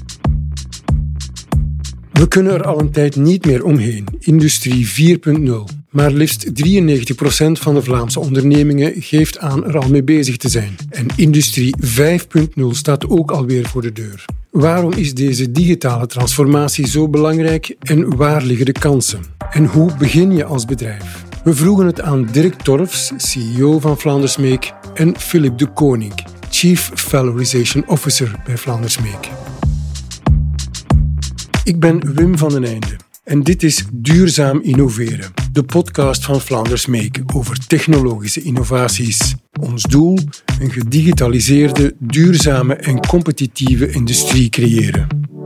We kunnen er al een tijd niet meer omheen. Industrie 4.0. Maar liefst 93% van de Vlaamse ondernemingen geeft aan er al mee bezig te zijn. En Industrie 5.0 staat ook alweer voor de deur. Waarom is deze digitale transformatie zo belangrijk en waar liggen de kansen? En hoe begin je als bedrijf? We vroegen het aan Dirk Torfs, CEO van Vlaanders Make, en Philip de Koning, Chief Valorization Officer bij Vlaanders Make. Ik ben Wim van den Einde en dit is Duurzaam Innoveren, de podcast van Vlaanders Make over technologische innovaties. Ons doel: een gedigitaliseerde, duurzame en competitieve industrie creëren.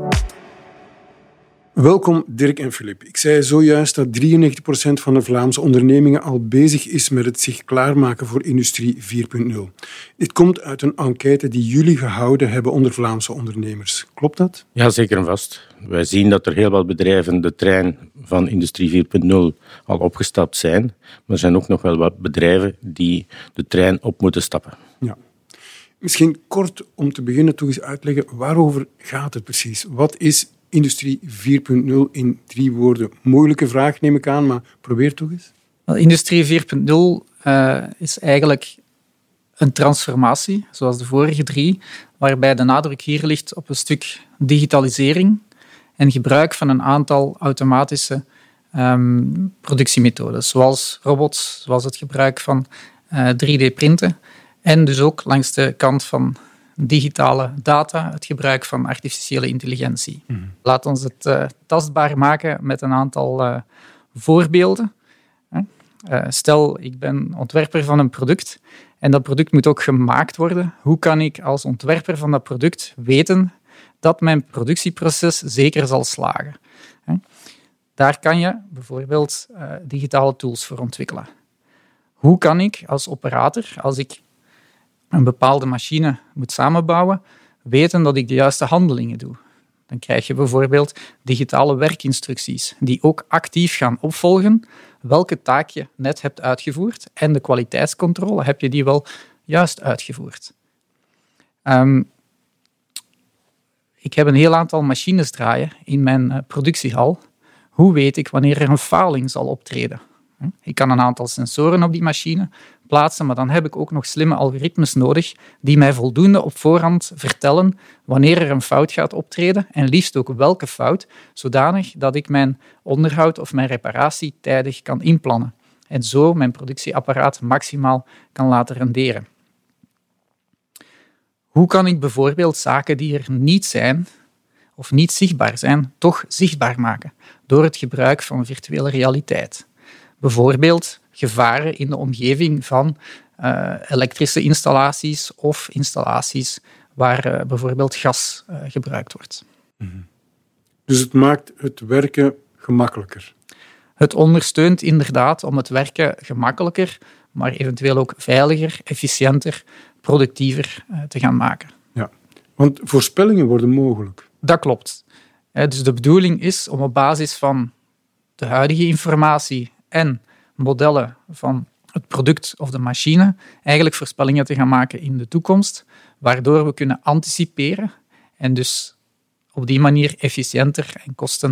Welkom Dirk en Philip. Ik zei zojuist dat 93% van de Vlaamse ondernemingen al bezig is met het zich klaarmaken voor Industrie 4.0. Dit komt uit een enquête die jullie gehouden hebben onder Vlaamse ondernemers. Klopt dat? Ja, zeker en vast. Wij zien dat er heel wat bedrijven de trein van Industrie 4.0 al opgestapt zijn. Maar er zijn ook nog wel wat bedrijven die de trein op moeten stappen. Ja. Misschien kort om te beginnen toch eens uitleggen, waarover gaat het precies? Wat is Industrie 4.0 in 3 woorden? Moeilijke vraag, neem ik aan, maar probeer toch eens. Industrie 4.0 is eigenlijk een transformatie, zoals de vorige 3, waarbij de nadruk hier ligt op een stuk digitalisering en gebruik van een aantal automatische productiemethodes, zoals robots, zoals het gebruik van 3D-printen en dus ook langs de kant van digitale data, het gebruik van artificiële intelligentie. Laat ons het tastbaar maken met een aantal voorbeelden. Stel, ik ben ontwerper van een product en dat product moet ook gemaakt worden. Hoe kan ik als ontwerper van dat product weten dat mijn productieproces zeker zal slagen? Daar kan je bijvoorbeeld digitale tools voor ontwikkelen. Hoe kan ik als operator, als ik een bepaalde machine moet samenbouwen, weten dat ik de juiste handelingen doe? Dan krijg je bijvoorbeeld digitale werkinstructies die ook actief gaan opvolgen welke taak je net hebt uitgevoerd en de kwaliteitscontrole, heb je die wel juist uitgevoerd? Ik heb een heel aantal machines draaien in mijn productiehal. Hoe weet ik wanneer er een faling zal optreden? Ik kan een aantal sensoren op die machine plaatsen, maar dan heb ik ook nog slimme algoritmes nodig die mij voldoende op voorhand vertellen wanneer er een fout gaat optreden en liefst ook welke fout, zodanig dat ik mijn onderhoud of mijn reparatie tijdig kan inplannen en zo mijn productieapparaat maximaal kan laten renderen. Hoe kan ik bijvoorbeeld zaken die er niet zijn of niet zichtbaar zijn, toch zichtbaar maken door het gebruik van virtuele realiteit? Bijvoorbeeld gevaren in de omgeving van elektrische installaties of installaties waar bijvoorbeeld gas gebruikt wordt. Dus het maakt het werken gemakkelijker? Het ondersteunt inderdaad om het werken gemakkelijker, maar eventueel ook veiliger, efficiënter, productiever te gaan maken. Ja, want voorspellingen worden mogelijk. Dat klopt. Dus de bedoeling is om op basis van de huidige informatie en modellen van het product of de machine eigenlijk voorspellingen te gaan maken in de toekomst, waardoor we kunnen anticiperen en dus op die manier efficiënter en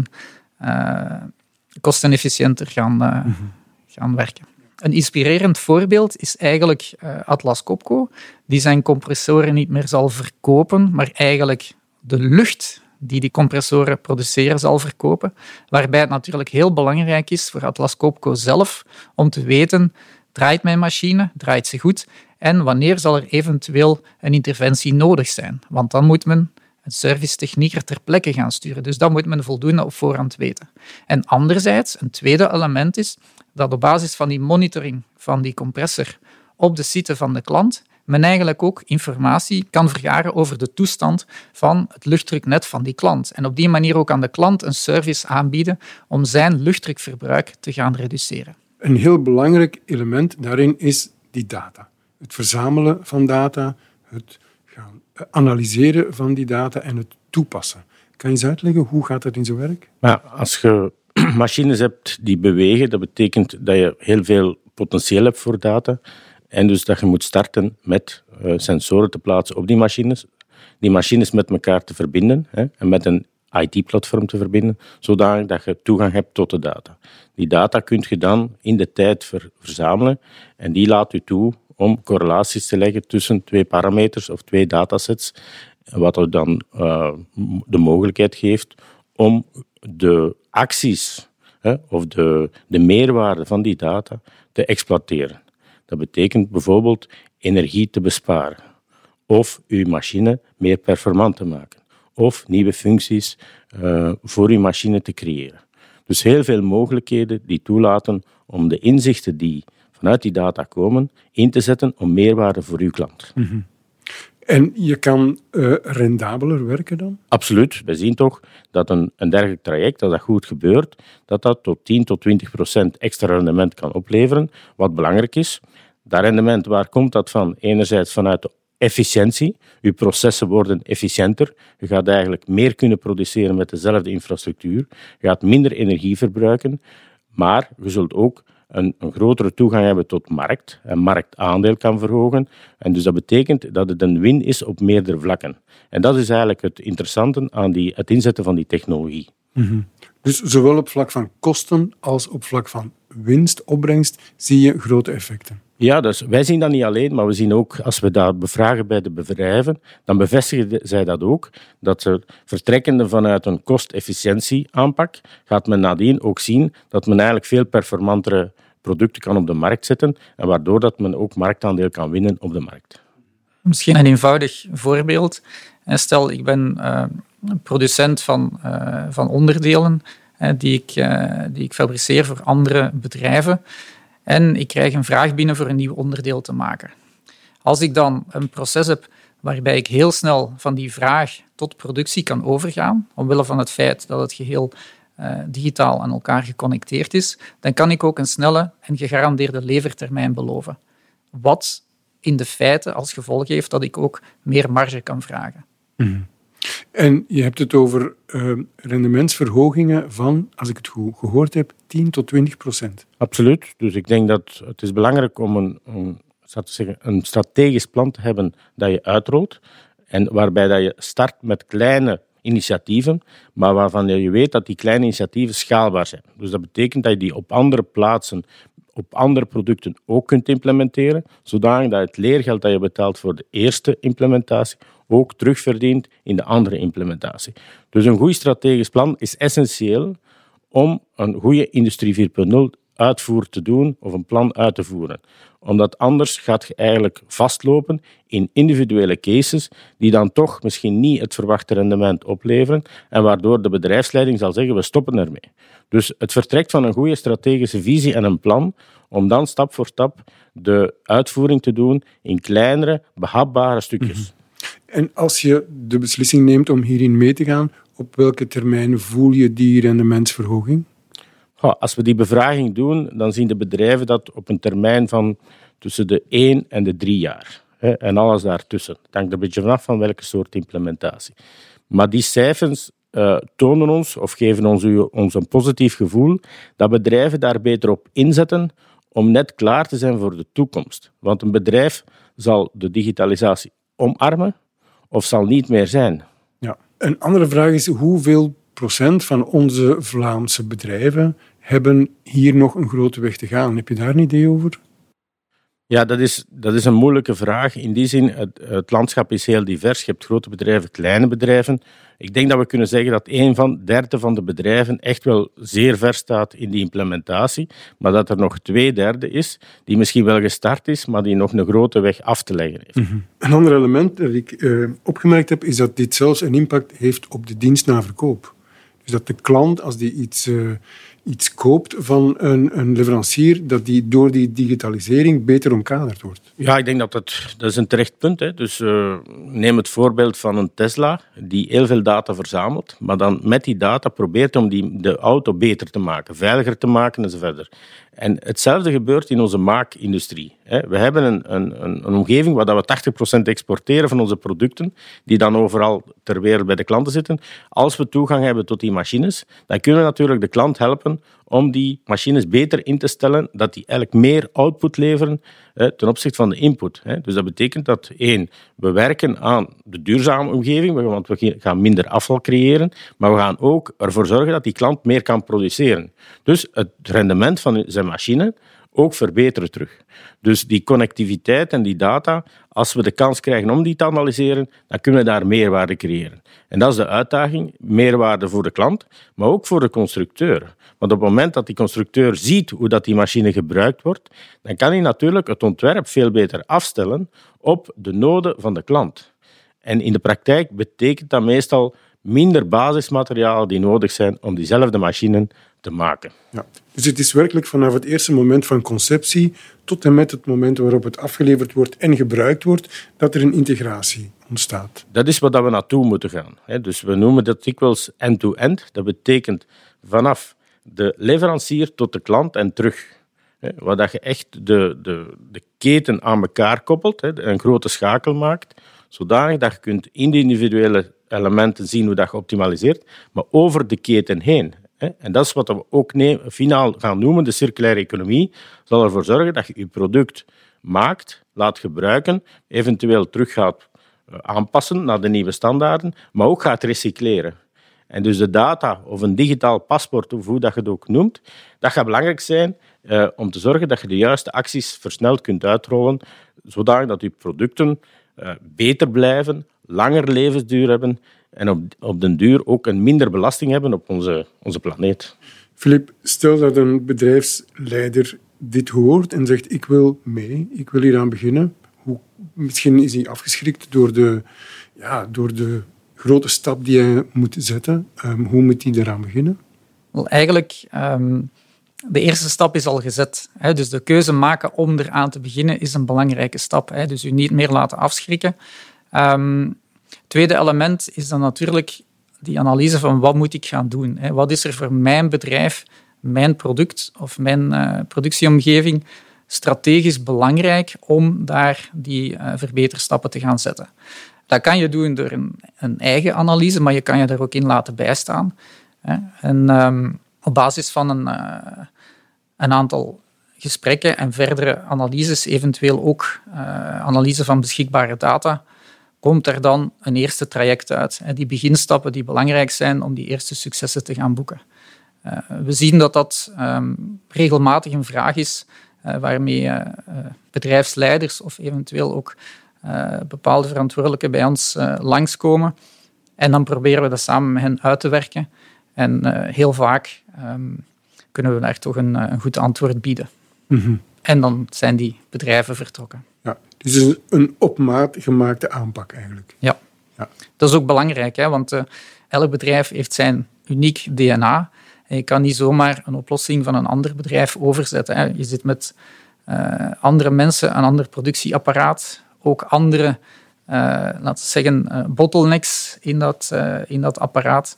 kostenefficiënter gaan werken. Een inspirerend voorbeeld is eigenlijk Atlas Copco, die zijn compressoren niet meer zal verkopen, maar eigenlijk de lucht die compressoren produceren zal verkopen, waarbij het natuurlijk heel belangrijk is voor Atlas Copco zelf om te weten, draait mijn machine, draait ze goed en wanneer zal er eventueel een interventie nodig zijn. Want dan moet men een servicetechnieker ter plekke gaan sturen. Dus dat moet men voldoende op voorhand weten. En anderzijds, een tweede element is dat op basis van die monitoring van die compressor op de site van de klant men eigenlijk ook informatie kan vergaren over de toestand van het luchtdruknet van die klant. En op die manier ook aan de klant een service aanbieden om zijn luchtdrukverbruik te gaan reduceren. Een heel belangrijk element daarin is die data. Het verzamelen van data, het gaan analyseren van die data en het toepassen. Kan je eens uitleggen, hoe gaat dat in zijn werk? Maar als je machines hebt die bewegen, dat betekent dat je heel veel potentieel hebt voor data. En dus dat je moet starten met sensoren te plaatsen op die machines, die machines met elkaar te verbinden en met een IT-platform te verbinden, zodanig dat je toegang hebt tot de data. Die data kun je dan in de tijd verzamelen en die laat u toe om correlaties te leggen tussen 2 parameters of 2 datasets, wat er dan de mogelijkheid geeft om de acties of de meerwaarde van die data te exploiteren. Dat betekent bijvoorbeeld energie te besparen of uw machine meer performant te maken of nieuwe functies voor uw machine te creëren. Dus heel veel mogelijkheden die toelaten om de inzichten die vanuit die data komen in te zetten om meerwaarde voor uw klant. Mm-hmm. En je kan rendabeler werken dan? Absoluut. We zien toch dat een dergelijk traject, als dat goed gebeurt, dat tot 10-20% extra rendement kan opleveren. Wat belangrijk is, dat rendement, waar komt dat van? Enerzijds vanuit de efficiëntie. Uw processen worden efficiënter. Je gaat eigenlijk meer kunnen produceren met dezelfde infrastructuur. Je gaat minder energie verbruiken, maar je zult ook een grotere toegang hebben tot markt. Een marktaandeel kan verhogen. En dus dat betekent dat het een win is op meerdere vlakken. En dat is eigenlijk het interessante aan het inzetten van die technologie. Mm-hmm. Dus zowel op vlak van kosten als op vlak van winst, opbrengst, zie je grote effecten. Ja, dus wij zien dat niet alleen, maar we zien ook, als we dat bevragen bij de bedrijven, dan bevestigen zij dat ook, dat ze vertrekkende vanuit een kostefficiëntie-aanpak, gaat men nadien ook zien dat men eigenlijk veel performantere producten kan op de markt zetten en waardoor dat men ook marktaandeel kan winnen op de markt. Misschien een eenvoudig voorbeeld. Stel, ik ben producent van onderdelen die ik fabriceer voor andere bedrijven. En ik krijg een vraag binnen voor een nieuw onderdeel te maken. Als ik dan een proces heb waarbij ik heel snel van die vraag tot productie kan overgaan, omwille van het feit dat het geheel digitaal aan elkaar geconnecteerd is, dan kan ik ook een snelle en gegarandeerde levertermijn beloven. Wat in de feiten als gevolg heeft dat ik ook meer marge kan vragen. Mm-hmm. En je hebt het over rendementsverhogingen van, als ik het goed gehoord heb, 10-20%. Absoluut. Dus ik denk dat het is belangrijk om een strategisch plan te hebben dat je uitrolt en waarbij dat je start met kleine initiatieven, maar waarvan je weet dat die kleine initiatieven schaalbaar zijn. Dus dat betekent dat je die op andere plaatsen, op andere producten ook kunt implementeren, zodanig dat het leergeld dat je betaalt voor de eerste implementatie ook terugverdient in de andere implementatie. Dus een goed strategisch plan is essentieel om een goede Industrie 4.0 uitvoer te doen of een plan uit te voeren. Omdat anders gaat je eigenlijk vastlopen in individuele cases die dan toch misschien niet het verwachte rendement opleveren en waardoor de bedrijfsleiding zal zeggen we stoppen ermee. Dus het vertrekt van een goede strategische visie en een plan om dan stap voor stap de uitvoering te doen in kleinere, behapbare stukjes. Mm-hmm. En als je de beslissing neemt om hierin mee te gaan, op welke termijn voel je die rendementsverhoging? Als we die bevraging doen, dan zien de bedrijven dat op een termijn van tussen de 1 en de 3 jaar. En alles daartussen. Het hangt een beetje vanaf van welke soort implementatie. Maar die cijfers tonen ons, of geven ons een positief gevoel, dat bedrijven daar beter op inzetten om net klaar te zijn voor de toekomst. Want een bedrijf zal de digitalisatie omarmen of zal niet meer zijn. Ja. Een andere vraag is, hoeveel procent van onze Vlaamse bedrijven hebben hier nog een grote weg te gaan? Heb je daar een idee over? Ja, dat is een moeilijke vraag. In die zin, het landschap is heel divers. Je hebt grote bedrijven, kleine bedrijven. Ik denk dat we kunnen zeggen dat 1/3 van de bedrijven echt wel zeer ver staat in die implementatie, maar dat er nog 2/3 is die misschien wel gestart is, maar die nog een grote weg af te leggen heeft. Mm-hmm. Een ander element dat ik opgemerkt heb, is dat dit zelfs een impact heeft op de dienst na verkoop. Dus dat de klant, als die iets koopt van een leverancier, dat die door die digitalisering beter omkaderd wordt. Ja, ik denk dat is een terecht punt. Hè. Dus neem het voorbeeld van een Tesla, die heel veel data verzamelt, maar dan met die data probeert om de auto beter te maken, veiliger te maken enzovoort. En hetzelfde gebeurt in onze maakindustrie. We hebben een omgeving waar we 80% exporteren van onze producten, die dan overal ter wereld bij de klanten zitten. Als we toegang hebben tot die machines, dan kunnen we natuurlijk de klant helpen om die machines beter in te stellen, dat die eigenlijk meer output leveren ten opzichte van de input. Dus dat betekent dat, we werken aan de duurzame omgeving, want we gaan minder afval creëren, maar we gaan ook ervoor zorgen dat die klant meer kan produceren. Dus het rendement van zijn machine ook verbeteren terug. Dus die connectiviteit en die data, als we de kans krijgen om die te analyseren, dan kunnen we daar meerwaarde creëren. En dat is de uitdaging, meerwaarde voor de klant, maar ook voor de constructeur. Want op het moment dat die constructeur ziet hoe dat die machine gebruikt wordt, dan kan hij natuurlijk het ontwerp veel beter afstellen op de noden van de klant. En in de praktijk betekent dat meestal minder basismateriaal die nodig zijn om diezelfde machine te maken. Ja. Dus het is werkelijk vanaf het eerste moment van conceptie tot en met het moment waarop het afgeleverd wordt en gebruikt wordt, dat er een integratie ontstaat. Dat is waar we naartoe moeten gaan. Dus we noemen dat dikwijls end-to-end. Dat betekent vanaf de leverancier tot de klant en terug. Waar dat je echt de keten aan elkaar koppelt, een grote schakel maakt, zodanig dat je kunt in de individuele elementen zien hoe dat je optimaliseert, maar over de keten heen. En dat is wat we ook finaal gaan noemen, de circulaire economie, zal ervoor zorgen dat je je product maakt, laat gebruiken, eventueel terug gaat aanpassen naar de nieuwe standaarden, maar ook gaat recycleren. En dus de data, of een digitaal paspoort, of hoe dat je het ook noemt, dat gaat belangrijk zijn om te zorgen dat je de juiste acties versneld kunt uitrollen, zodanig dat je producten beter blijven, langer levensduur hebben en op den duur ook een minder belasting hebben op onze planeet. Philippe, stel dat een bedrijfsleider dit hoort en zegt ik wil mee, ik wil hieraan beginnen. Misschien is hij afgeschrikt door de grote stap die hij moet zetten. Hoe moet hij eraan beginnen? Wel, eigenlijk, de eerste stap is al gezet. Dus de keuze maken om eraan te beginnen is een belangrijke stap. Dus u niet meer laten afschrikken. Het tweede element is dan natuurlijk die analyse van wat moet ik gaan doen. Wat is er voor mijn bedrijf, mijn product of mijn productieomgeving strategisch belangrijk om daar die verbeterstappen te gaan zetten. Dat kan je doen door een eigen analyse, maar je kan je daar ook in laten bijstaan. En op basis van een aantal gesprekken en verdere analyses, eventueel ook analyse van beschikbare data, komt er dan een eerste traject uit. Die beginstappen die belangrijk zijn om die eerste successen te gaan boeken. We zien dat regelmatig een vraag is waarmee bedrijfsleiders of eventueel ook bepaalde verantwoordelijken bij ons langskomen. En dan proberen we dat samen met hen uit te werken. En heel vaak kunnen we daar toch een goed antwoord bieden. Mm-hmm. En dan zijn die bedrijven vertrokken. Ja, dus een op maat gemaakte aanpak eigenlijk. Ja. Dat is ook belangrijk, want elk bedrijf heeft zijn uniek DNA. En je kan niet zomaar een oplossing van een ander bedrijf overzetten. Je zit met andere mensen, een ander productieapparaat, ook andere, laten we zeggen, bottlenecks in dat apparaat.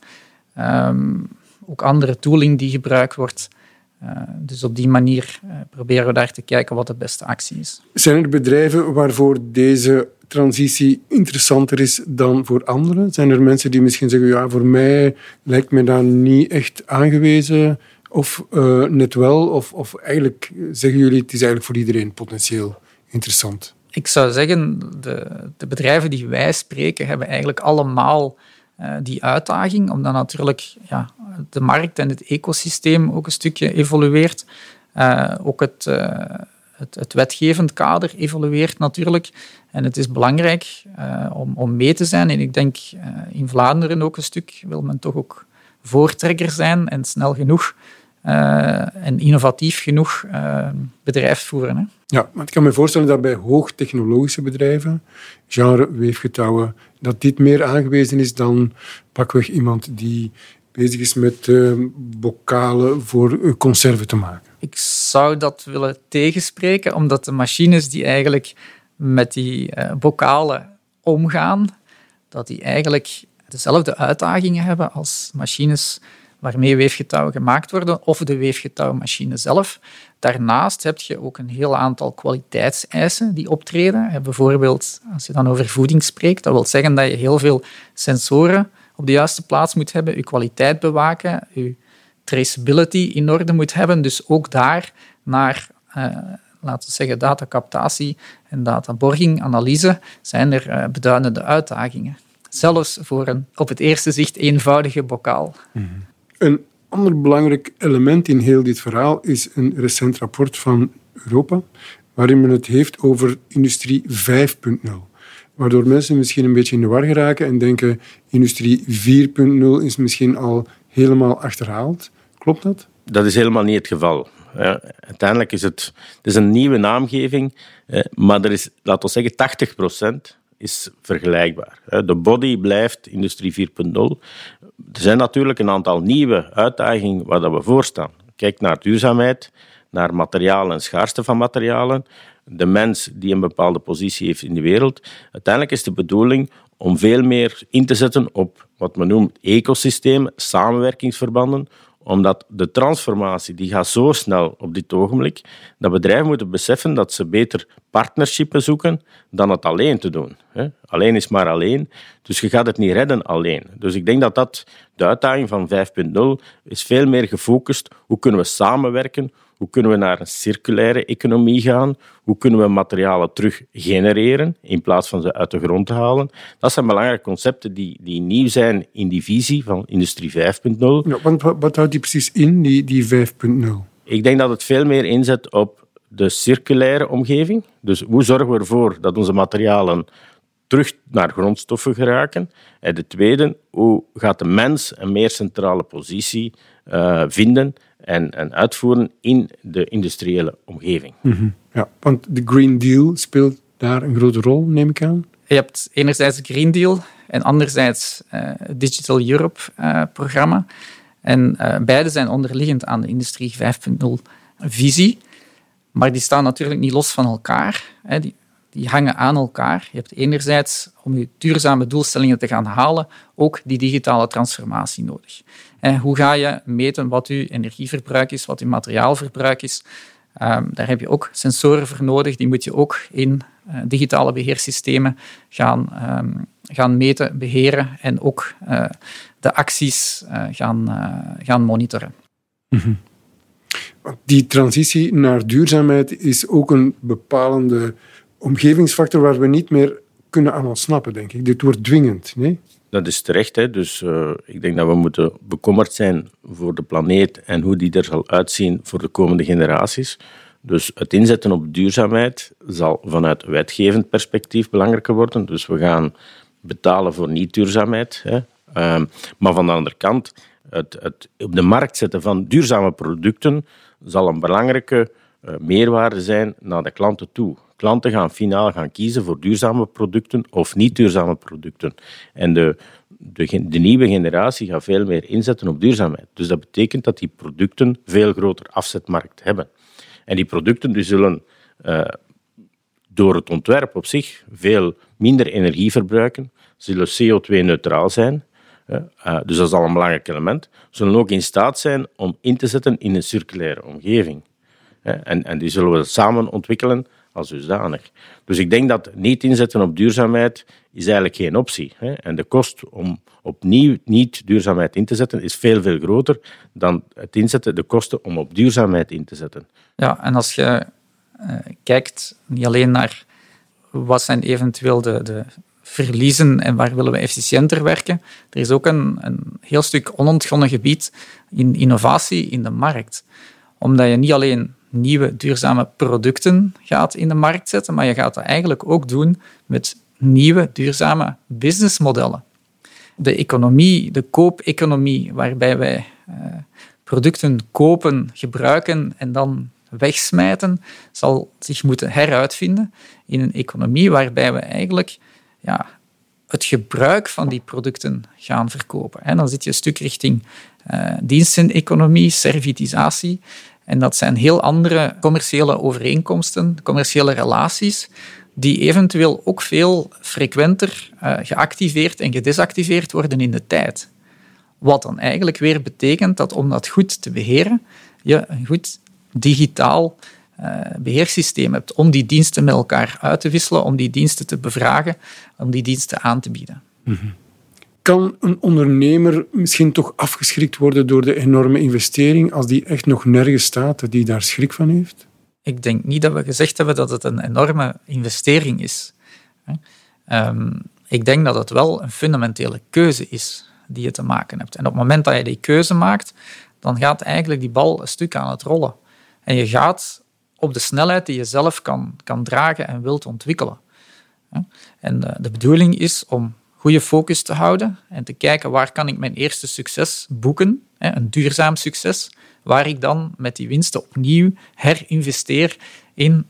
Ook andere tooling die gebruikt wordt. Dus op die manier proberen we daar te kijken wat de beste actie is. Zijn er bedrijven waarvoor deze transitie interessanter is dan voor anderen? Zijn er mensen die misschien zeggen, ja, voor mij lijkt me dat niet echt aangewezen, of net wel, of eigenlijk zeggen jullie, het is eigenlijk voor iedereen potentieel interessant? Ik zou zeggen, de bedrijven die wij spreken hebben eigenlijk allemaal die uitdaging, omdat natuurlijk de markt en het ecosysteem ook een stukje evolueert. Ook het wetgevend kader evolueert natuurlijk. En het is belangrijk om mee te zijn. En ik denk in Vlaanderen ook een stuk wil men toch ook voortrekker zijn en snel genoeg en innovatief genoeg bedrijf voeren. Hè. Ja, maar ik kan me voorstellen dat bij hoogtechnologische bedrijven, genre weefgetouwen, dat dit meer aangewezen is dan pakweg iemand die bezig is met bokalen voor conserven te maken. Ik zou dat willen tegenspreken, omdat de machines die eigenlijk met die bokalen omgaan, dat die eigenlijk dezelfde uitdagingen hebben als machines waarmee weefgetouwen gemaakt worden, of de weefgetouwmachine zelf. Daarnaast heb je ook een heel aantal kwaliteitseisen die optreden. Bijvoorbeeld, als je dan over voeding spreekt, dat wil zeggen dat je heel veel sensoren op de juiste plaats moet hebben, je kwaliteit bewaken, je traceability in orde moet hebben. Dus ook daar naar, laten we zeggen, datacaptatie en databorging, analyse, zijn er beduidende uitdagingen. Zelfs voor een op het eerste zicht eenvoudige bokaal. Een ander belangrijk element in heel dit verhaal is een recent rapport van Europa, waarin men het heeft over industrie 5.0. Waardoor mensen misschien een beetje in de war geraken en denken industrie 4.0 is misschien al helemaal achterhaald. Klopt dat? Dat is helemaal niet het geval. Uiteindelijk is het is een nieuwe naamgeving, maar er is, laten we zeggen, 80% is vergelijkbaar. De body blijft industrie 4.0. Er zijn natuurlijk een aantal nieuwe uitdagingen waar we voor staan. Kijk naar duurzaamheid, naar materialen en schaarste van materialen, de mens die een bepaalde positie heeft in de wereld. Uiteindelijk is de bedoeling om veel meer in te zetten op wat men noemt ecosystemen, samenwerkingsverbanden, omdat de transformatie die gaat zo snel op dit ogenblik, dat bedrijven moeten beseffen dat ze beter partnerships zoeken dan het alleen te doen. Alleen is maar alleen, dus je gaat het niet redden alleen. Dus ik denk dat de uitdaging van 5.0 is veel meer gefocust. Hoe kunnen we samenwerken? Hoe kunnen we naar een circulaire economie gaan? Hoe kunnen we materialen terug genereren in plaats van ze uit de grond te halen? Dat zijn belangrijke concepten die nieuw zijn in die visie van industrie 5.0. Ja, want wat houdt die precies in, die 5.0? Ik denk dat het veel meer inzet op de circulaire omgeving. Dus hoe zorgen we ervoor dat onze materialen terug naar grondstoffen geraken? En de tweede, hoe gaat de mens een meer centrale positie vinden en uitvoeren in de industriële omgeving? Mm-hmm. Ja, want de Green Deal speelt daar een grote rol, neem ik aan. Je hebt enerzijds de Green Deal en anderzijds het Digital Europe-programma. En beide zijn onderliggend aan de Industrie 5.0 visie. Maar die staan natuurlijk niet los van elkaar. Die hangen aan elkaar. Je hebt enerzijds, om je duurzame doelstellingen te gaan halen, ook die digitale transformatie nodig. Hoe ga je meten wat je energieverbruik is, wat je materiaalverbruik is? Daar heb je ook sensoren voor nodig. Die moet je ook in digitale beheersystemen gaan meten, beheren en ook de acties gaan monitoren. Mm-hmm. Die transitie naar duurzaamheid is ook een bepalende omgevingsfactor waar we niet meer kunnen aan ontsnappen, denk ik. Dit wordt dwingend, nee? Dat is terecht. Hè? Dus ik denk dat we moeten bekommerd zijn voor de planeet en hoe die er zal uitzien voor de komende generaties. Dus het inzetten op duurzaamheid zal vanuit wetgevend perspectief belangrijker worden. Dus we gaan betalen voor niet-duurzaamheid. Maar van de andere kant, het op de markt zetten van duurzame producten zal een belangrijke meerwaarde zijn naar de klanten toe. Klanten gaan finaal kiezen voor duurzame producten of niet-duurzame producten. En de nieuwe generatie gaat veel meer inzetten op duurzaamheid. Dus dat betekent dat die producten veel groter afzetmarkt hebben. En die producten die zullen door het ontwerp op zich veel minder energie verbruiken, zullen CO2-neutraal zijn. Dus dat is al een belangrijk element. Zullen ook in staat zijn om in te zetten in een circulaire omgeving. En die zullen we samen ontwikkelen als dusdanig. Dus ik denk dat niet inzetten op duurzaamheid is eigenlijk geen optie. En de kost om opnieuw niet duurzaamheid in te zetten is veel, veel groter dan het inzetten, de kosten om op duurzaamheid in te zetten. Ja, en als je kijkt niet alleen naar wat zijn eventueel de verliezen en waar willen we efficiënter werken, er is ook een heel stuk onontgonnen gebied in innovatie in de markt. Omdat je niet alleen nieuwe duurzame producten gaat in de markt zetten, maar je gaat dat eigenlijk ook doen met nieuwe duurzame businessmodellen. De economie, de koopeconomie, waarbij wij producten kopen, gebruiken en dan wegsmijten, zal zich moeten heruitvinden in een economie waarbij we eigenlijk het gebruik van die producten gaan verkopen. En dan zit je een stuk richting diensteneconomie, servitisatie. En dat zijn heel andere commerciële overeenkomsten, commerciële relaties, die eventueel ook veel frequenter geactiveerd en gedesactiveerd worden in de tijd. Wat dan eigenlijk weer betekent dat om dat goed te beheren, je een goed digitaal beheersysteem hebt om die diensten met elkaar uit te wisselen, om die diensten te bevragen, om die diensten aan te bieden. Mm-hmm. Kan een ondernemer misschien toch afgeschrikt worden door de enorme investering als die echt nog nergens staat, dat die daar schrik van heeft? Ik denk niet dat we gezegd hebben dat het een enorme investering is. Ik denk dat het wel een fundamentele keuze is die je te maken hebt. En op het moment dat je die keuze maakt, dan gaat eigenlijk die bal een stuk aan het rollen. En je gaat op de snelheid die je zelf kan dragen en wilt ontwikkelen. En de bedoeling is om goede focus te houden en te kijken waar kan ik mijn eerste succes boeken, een duurzaam succes, waar ik dan met die winsten opnieuw herinvesteer in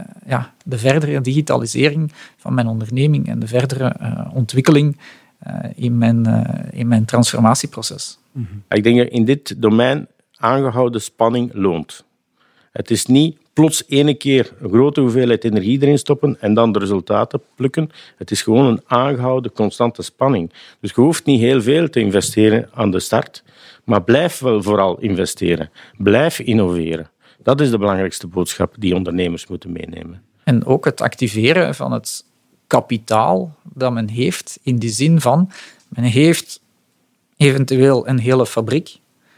de verdere digitalisering van mijn onderneming en de verdere ontwikkeling in mijn transformatieproces. Ik denk dat in dit domein aangehouden spanning loont. Het is niet plots ene keer een grote hoeveelheid energie erin stoppen en dan de resultaten plukken. Het is gewoon een aangehouden, constante spanning. Dus je hoeft niet heel veel te investeren aan de start, maar blijf wel vooral investeren. Blijf innoveren. Dat is de belangrijkste boodschap die ondernemers moeten meenemen. En ook het activeren van het kapitaal dat men heeft, in die zin van, men heeft eventueel een hele fabriek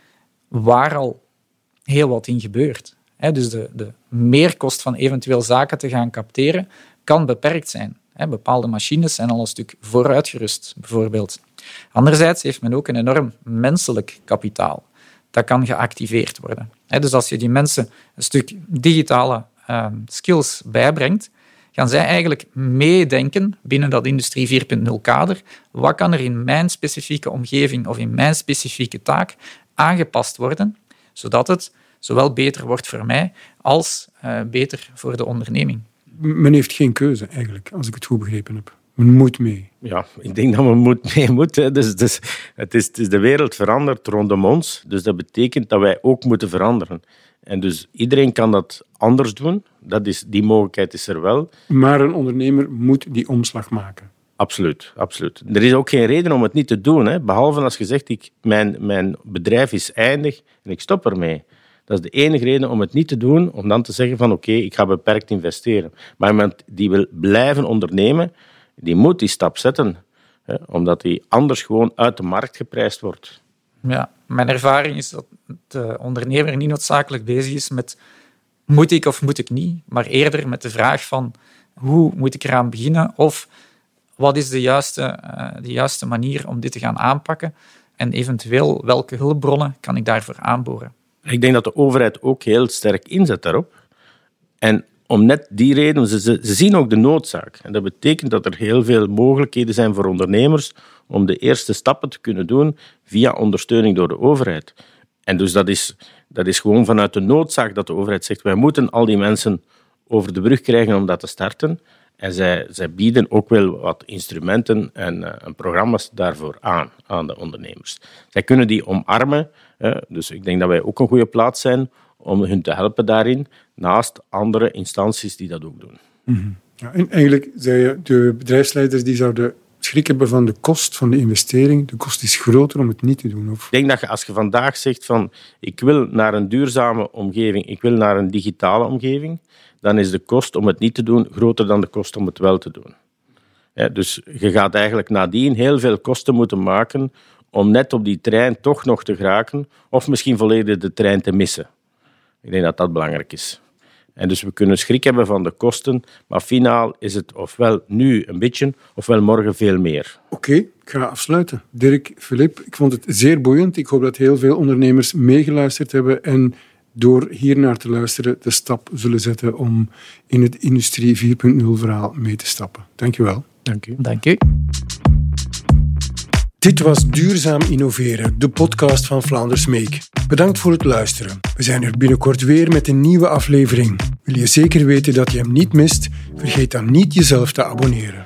waar al heel wat in gebeurt. Dus de meerkost van eventueel zaken te gaan capteren kan beperkt zijn. Bepaalde machines zijn al een stuk vooruitgerust, bijvoorbeeld. Anderzijds heeft men ook een enorm menselijk kapitaal. Dat kan geactiveerd worden. Dus als je die mensen een stuk digitale skills bijbrengt, gaan zij eigenlijk meedenken binnen dat Industrie 4.0 kader. Wat kan er in mijn specifieke omgeving of in mijn specifieke taak aangepast worden, zodat het zowel beter wordt voor mij als beter voor de onderneming. Men heeft geen keuze eigenlijk, als ik het goed begrepen heb. Men moet mee. Ja, ik denk dat men mee moet. Hè. Dus het is de wereld verandert rondom ons, dus dat betekent dat wij ook moeten veranderen. En dus iedereen kan dat anders doen. Die mogelijkheid is er wel. Maar een ondernemer moet die omslag maken. Absoluut, absoluut. Er is ook geen reden om het niet te doen. Hè. Behalve als je zegt, mijn bedrijf is eindig en ik stop ermee. Dat is de enige reden om het niet te doen, om dan te zeggen van oké, ik ga beperkt investeren. Maar iemand die wil blijven ondernemen, die moet die stap zetten. Hè, omdat die anders gewoon uit de markt geprijsd wordt. Ja, mijn ervaring is dat de ondernemer niet noodzakelijk bezig is met moet ik of moet ik niet, maar eerder met de vraag van hoe moet ik eraan beginnen of wat is de juiste manier om dit te gaan aanpakken en eventueel welke hulpbronnen kan ik daarvoor aanboren. Ik denk dat de overheid ook heel sterk inzet daarop. En om net die reden, ze zien ook de noodzaak. En dat betekent dat er heel veel mogelijkheden zijn voor ondernemers om de eerste stappen te kunnen doen via ondersteuning door de overheid. En dus dat is gewoon vanuit de noodzaak dat de overheid zegt, wij moeten al die mensen over de brug krijgen om dat te starten. En zij bieden ook wel wat instrumenten en programma's daarvoor aan de ondernemers. Zij kunnen die omarmen. Dus ik denk dat wij ook een goede plaats zijn om hun te helpen daarin, naast andere instanties die dat ook doen. Mm-hmm. Ja, en eigenlijk zei je, de bedrijfsleiders die zouden schrik hebben van de kost van de investering. De kost is groter om het niet te doen. Of? Ik denk dat als je vandaag zegt van ik wil naar een duurzame omgeving, ik wil naar een digitale omgeving, dan is de kost om het niet te doen groter dan de kost om het wel te doen. Ja, dus je gaat eigenlijk nadien heel veel kosten moeten maken om net op die trein toch nog te geraken, of misschien volledig de trein te missen. Ik denk dat dat belangrijk is. En dus we kunnen schrik hebben van de kosten, maar finaal is het ofwel nu een beetje, ofwel morgen veel meer. Oké, ik ga afsluiten. Dirk, Filip, ik vond het zeer boeiend. Ik hoop dat heel veel ondernemers meegeluisterd hebben en door hiernaar te luisteren de stap zullen zetten om in het Industrie 4.0 verhaal mee te stappen. Dank je wel. Dank u. Dank u. Dit was Duurzaam Innoveren, de podcast van Vlaanders Make. Bedankt voor het luisteren. We zijn er binnenkort weer met een nieuwe aflevering. Wil je zeker weten dat je hem niet mist? Vergeet dan niet jezelf te abonneren.